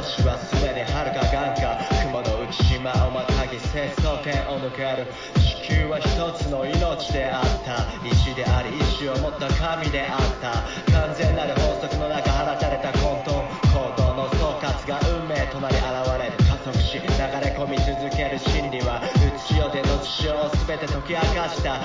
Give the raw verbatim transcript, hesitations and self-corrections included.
子はすでに遥か眼下、雲の内島をまたぎ成層圏を抜ける。地球は一つの命であった。石であり意志を持った神であった。完全なる法則の中放たれた混沌、行動の総括が運命となり現れる。加速し流れ込み続ける真理は、うつしよでの血潮を全て解き明かした。